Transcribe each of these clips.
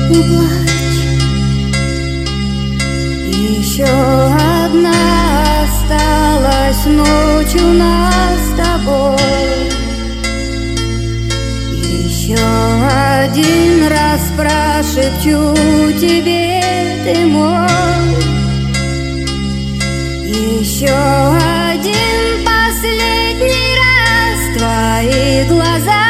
Не плачь, еще одна осталась ночь у нас с тобой. Еще один раз прошепчу тебе, ты мой. Еще один последний раз твои глаза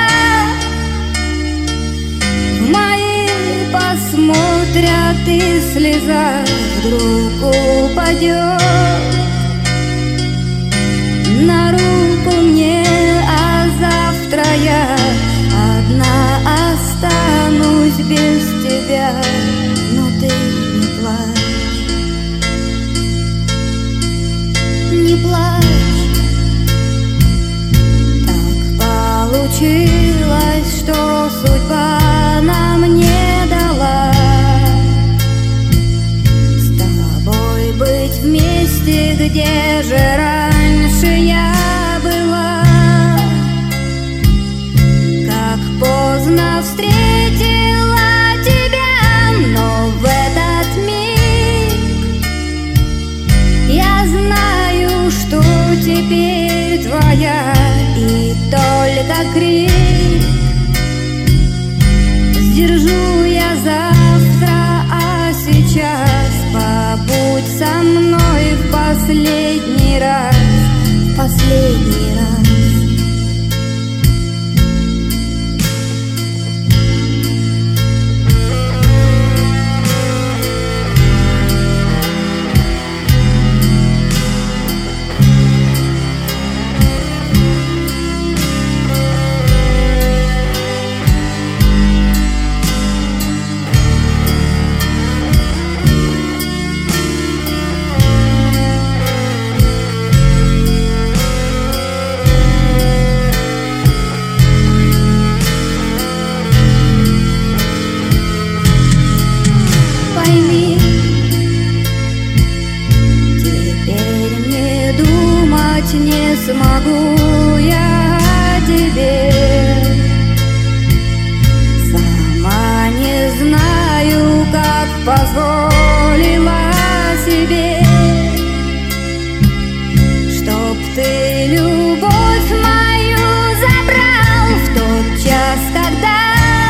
в мои посмотрят, и слеза вдруг упадет на руку мне, а завтра я одна останусь без тебя. Но ты не плачь, не плачь. Так получилось, что судьба нам не дала с тобой быть вместе, где же раньше я была. Как поздно встретила тебя, но в этот миг я знаю, что теперь твоя, и только крик сдержу я завтра, а сейчас побудь со мной в последний раз, в последний раз. Не смогу я о тебе, сама не знаю, как позволила себе, чтоб ты любовь мою забрал в тот час, когда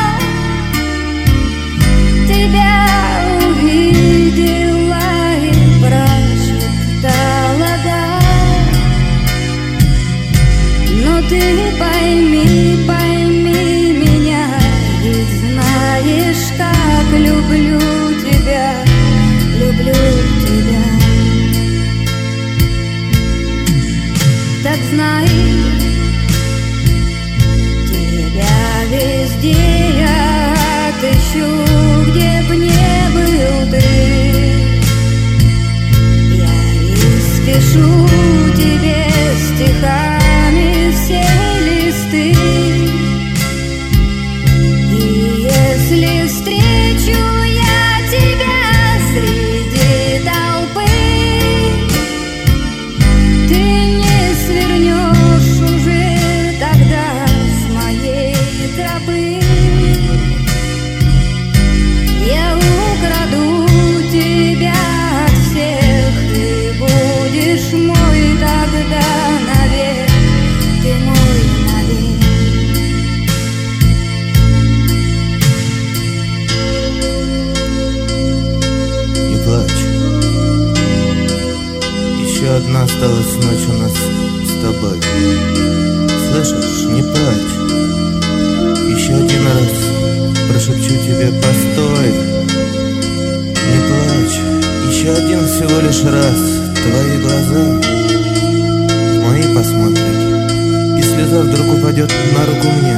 тебя увидела и прошептала да. Но ты пойми, пойми меня, ведь знаешь, как люблю тебя, люблю тебя. Так знай, тебя везде я отыщу, где б не был ты. Я испишу тебе стихами все листы, и если встречу я тебя среди толпы, ты не свернешь уже тогда с моей тропы. Я украду тебя от всех, и будешь мой тогда навек. Ты мой навек. Не плачь, еще одна осталась ночь у нас с тобой. Слышишь, не плачь, еще один раз прошепчу тебе постой. Не плачь, еще один всего лишь раз твои глаза в мои посмотрят, и слеза вдруг упадет на руку мне.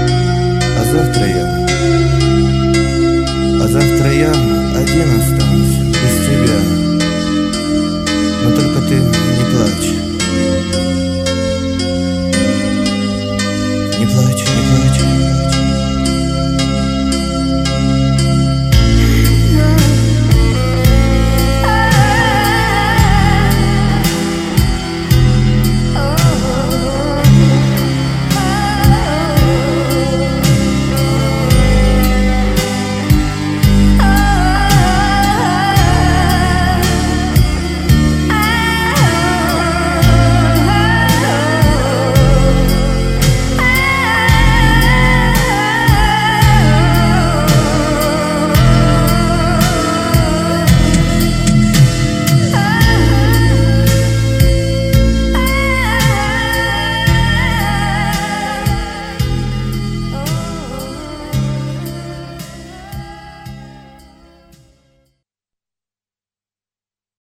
А завтра я один останусь